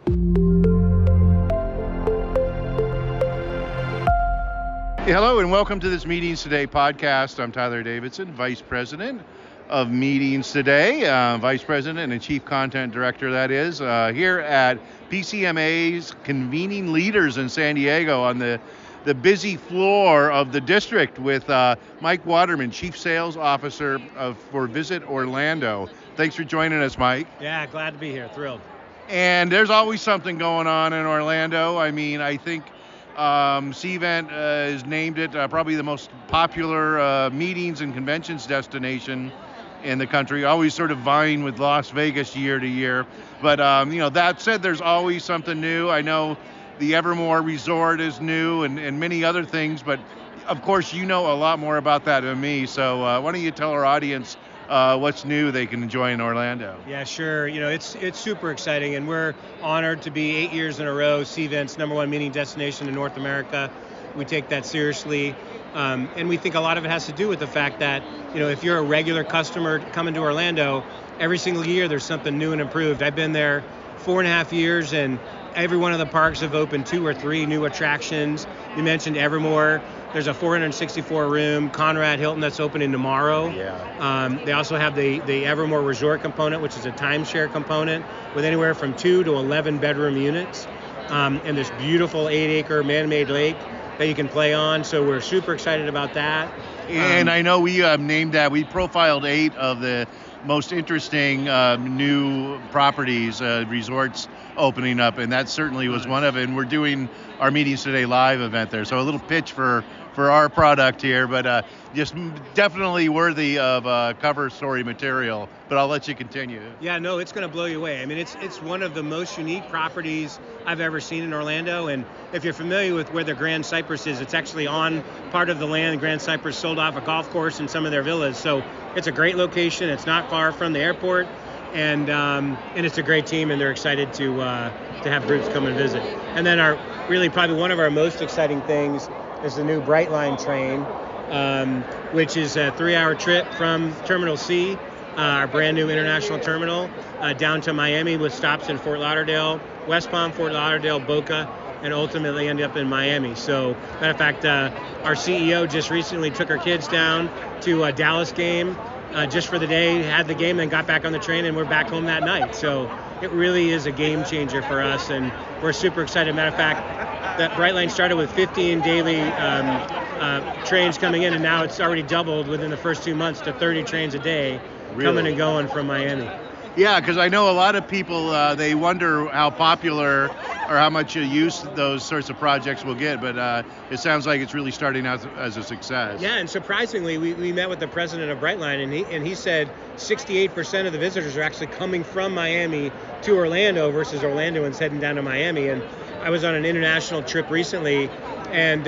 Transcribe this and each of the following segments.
Hello and welcome to this Meetings Today podcast. I'm Tyler Davidson, Vice President of Meetings Today, Vice President and Chief Content Director, that is, here at PCMA's Convening Leaders in San Diego on the busy floor of the district with Mike Waterman, Chief Sales Officer for Visit Orlando. Thanks for joining us, Mike. Yeah, glad to be here. Thrilled. And there's always something going on in Orlando. I mean, I think CVent has named it probably the most popular meetings and conventions destination in the country, always sort of vying with Las Vegas year to year. But, that said, there's always something new. I know the Evermore Resort is new and many other things, but of course you know a lot more about that than me. So why don't you tell our audience what's new they can enjoy in Orlando? Yeah, sure. It's super exciting, and we're honored to be 8 years in a row CVent's #1 meeting destination in North America. We take that seriously, and we think a lot of it has to do with the fact that, if you're a regular customer coming to Orlando, every single year there's something new and improved. I've been there 4.5 years, and every one of the parks have opened 2 or 3 new attractions. You mentioned Evermore. There's a 464 room Conrad Hilton that's opening tomorrow. Yeah. They also have the Evermore Resort component, which is a timeshare component with anywhere from 2 to 11 bedroom units, and this beautiful 8-acre man-made lake that you can play on. So we're super excited about that. And I know we named that. We profiled 8 of the most interesting new properties, resorts opening up, and that certainly was one of it. And we're doing our Meetings Today live event there, so a little pitch for our product here, but just definitely worthy of cover story material. But I'll let you continue. Yeah, no, it's going to blow you away. I mean, it's one of the most unique properties I've ever seen in Orlando. And if you're familiar with where the Grand Cypress is, it's actually on part of the land. Grand Cypress sold off a golf course and some of their villas. So it's a great location. It's not far from the airport, and it's a great team, and they're excited to have groups come and visit. And then probably one of our most exciting things is the new Brightline train, which is a 3-hour trip from Terminal C, our brand new international terminal, down to Miami with stops in Fort Lauderdale, West Palm, Fort Lauderdale, Boca, and ultimately end up in Miami. So, matter of fact, our CEO just recently took her kids down to a Dallas game just for the day, had the game, then got back on the train, and we're back home that night. So it really is a game changer for us, and we're super excited. Matter of fact, that Brightline started with 15 daily trains coming in, and now it's already doubled within the first 2 months to 30 trains a day coming and going from Miami. Yeah, because I know a lot of people, they wonder how popular or how much use those sorts of projects will get, but it sounds like it's really starting out as a success. Yeah, and surprisingly, we met with the president of Brightline, and he said 68% of the visitors are actually coming from Miami to Orlando versus Orlandoans heading down to Miami. And I was on an international trip recently, and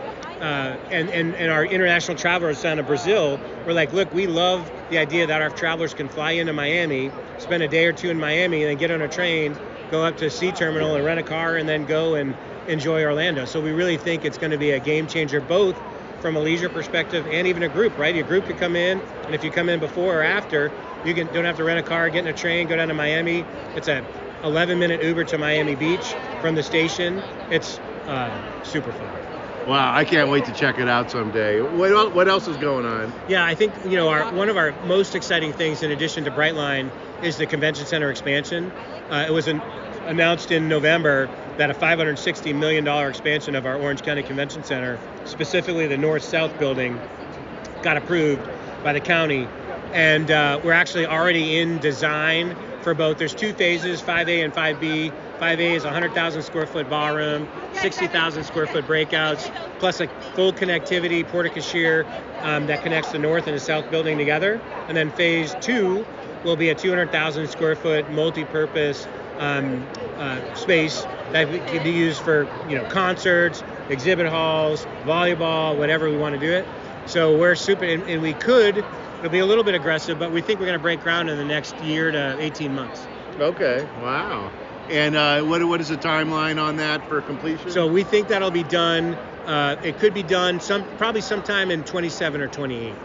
our international travelers down to Brazil were like, look, we love the idea that our travelers can fly into Miami, spend a day or 2 in Miami, and then get on a train, go up to C Terminal and rent a car, and then go and enjoy Orlando. So we really think it's going to be a game changer, both from a leisure perspective and even a group, right? Your group could come in, and if you come in before or after, you don't have to rent a car, get in a train, go down to Miami. It's a 11-minute Uber to Miami Beach from the station. It's super fun. Wow, I can't wait to check it out someday. What else is going on? Yeah, I think one of our most exciting things, in addition to Brightline, is the convention center expansion. It was announced in November that a $560 million expansion of our Orange County Convention Center, specifically the north-south building, got approved by the county, and we're actually already in design for both. There's 2 phases, 5A and 5B. 5A is 100,000 square foot ballroom, 60,000 square foot breakouts, plus a full connectivity porte-cochere that connects the north and the south building together. And then phase 2 will be a 200,000 square foot multi-purpose space that can be used for concerts, exhibit halls, volleyball, whatever we want to do it. So we're super, and it'll be a little bit aggressive, but we think we're going to break ground in the next year to 18 months. Okay, wow. And what is the timeline on that for completion? So we think that'll be done. It could be done probably sometime in 27 or 28.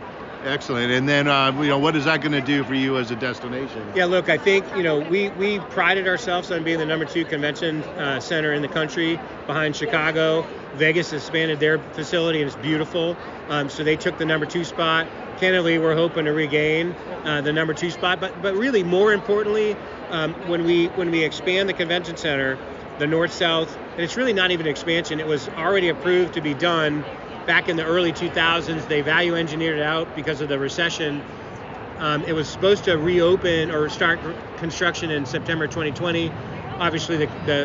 Excellent. And then, what is that going to do for you as a destination? Yeah, look, I think, we prided ourselves on being the number 2 convention center in the country behind Chicago. Vegas expanded their facility and it's beautiful. So they took the number 2 spot. Candidly, we're hoping to regain the number 2 spot. But really, more importantly, when we expand the convention center, the north-south, and it's really not even an expansion. It was already approved to be done back in the early 2000s. They value engineered it out because of the recession. It was supposed to reopen or start construction in September 2020. Obviously,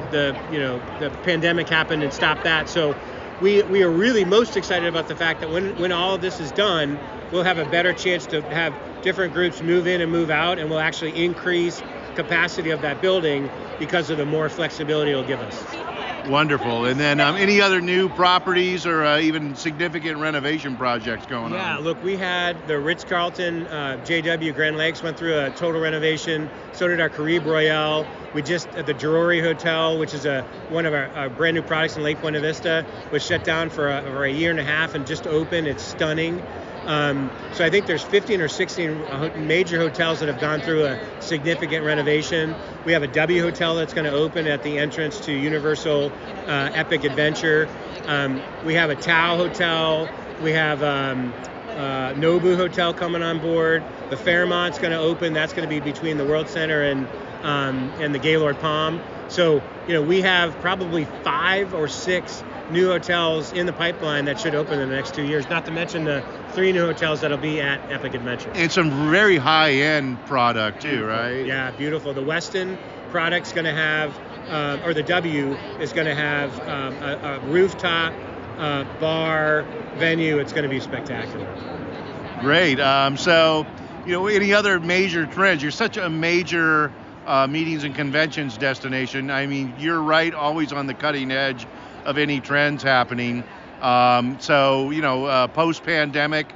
the pandemic happened and stopped that. So we are really most excited about the fact that when all of this is done, we'll have a better chance to have different groups move in and move out, and we'll actually increase capacity of that building because of the more flexibility it'll give us. Wonderful. And then any other new properties or even significant renovation projects going on? Yeah, look, we had the Ritz-Carlton JW Grand Lakes went through a total renovation. So did our Caribe Royale. We just, at the Drury Hotel, which is one of our brand new products in Lake Buena Vista, was shut down for a year and a half and just opened. It's stunning. So I think there's 15 or 16 major hotels that have gone through a significant renovation. We have a W Hotel that's going to open at the entrance to Universal Epic Adventure. We have a Tao Hotel. We have Nobu Hotel coming on board. The Fairmont's going to open. That's going to be between the World Center and the Gaylord Palm. So, we have probably 5 or 6 new hotels in the pipeline that should open in the next 2 years, not to mention the 3 new hotels that'll be at Epic Adventure. And some very high-end product too, right? Yeah, beautiful. The Westin product's going to have, or the W is going to have a rooftop bar venue. It's going to be spectacular. Great. So, any other major trends? You're such a major meetings and conventions destination. I mean, you're right, always on the cutting edge of any trends happening. Post-pandemic,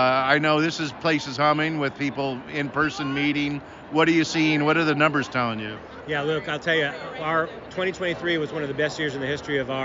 I know this place is humming with people in person meeting. What are you seeing? What are the numbers telling you? Yeah, look, I'll tell you, our 2023 was one of the best years in the history of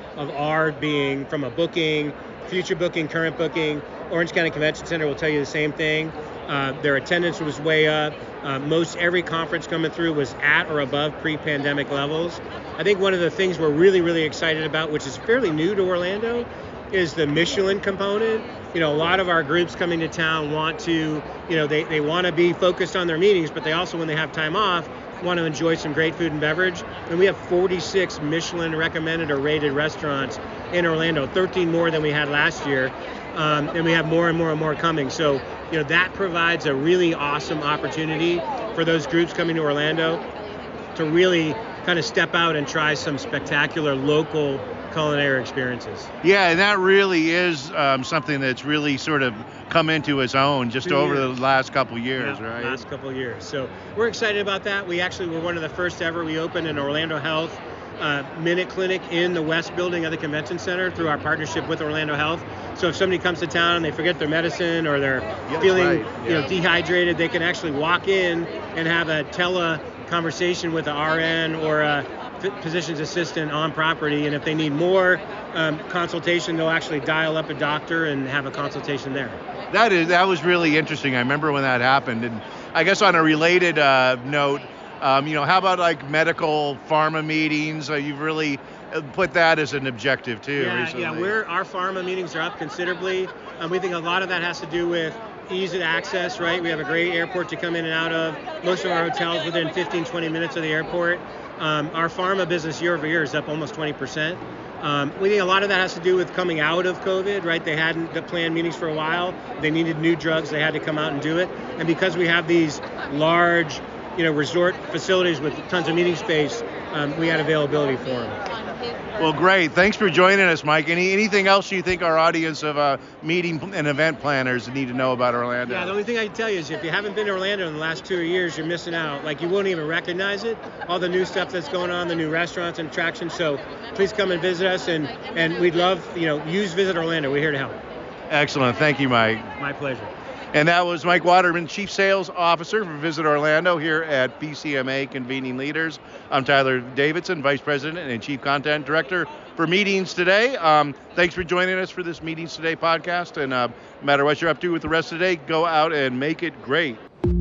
our being, from a booking, future booking, current booking. Orange County Convention Center will tell you the same thing. Their attendance was way up. Most every conference coming through was at or above pre-pandemic levels. I think one of the things we're really, really excited about, which is fairly new to Orlando, is the Michelin component. A lot of our groups coming to town want to, they want to be focused on their meetings, but they also, when they have time off, want to enjoy some great food and beverage. And we have 46 Michelin recommended or rated restaurants in Orlando, 13 more than we had last year. And we have more and more and more coming. So, that provides a really awesome opportunity for those groups coming to Orlando to really kind of step out and try some spectacular local culinary experiences. Yeah, and that really is something that's really sort of come into its own just over the last couple of years, yeah, right? Last couple of years. So we're excited about that. We actually were one of the first ever. We opened an Orlando Health Minute Clinic in the West Building of the Convention Center through our partnership with Orlando Health. So if somebody comes to town and they forget their medicine or they're feeling dehydrated, they can actually walk in and have a conversation with an RN or a physician's assistant on property, and if they need more consultation, they'll actually dial up a doctor and have a consultation there. That was really interesting. I remember when that happened. And I guess on a related note, how about like medical pharma meetings? You've really put that as an objective too recently. Yeah, our pharma meetings are up considerably. We think a lot of that has to do with ease of access, right? We have a great airport to come in and out of. Most of our hotels within 15, 20 minutes of the airport. Our pharma business year over year is up almost 20%. We think a lot of that has to do with coming out of COVID, right? They hadn't planned meetings for a while. They needed new drugs. They had to come out and do it. And because we have these large, resort facilities with tons of meeting space, we had availability for them. Well, great. Thanks for joining us, Mike. Anything else you think our audience of meeting and event planners need to know about Orlando? Yeah, the only thing I can tell you is if you haven't been to Orlando in the last 2 years, you're missing out. Like, you won't even recognize it. All the new stuff that's going on, the new restaurants and attractions. So please come and visit us, and we'd love, use Visit Orlando. We're here to help. Excellent. Thank you, Mike. My pleasure. And that was Mike Waterman, Chief Sales Officer for Visit Orlando here at PCMA Convening Leaders. I'm Tyler Davidson, Vice President and Chief Content Director for Meetings Today. Thanks for joining us for this Meetings Today podcast. And no matter what you're up to with the rest of the day, go out and make it great.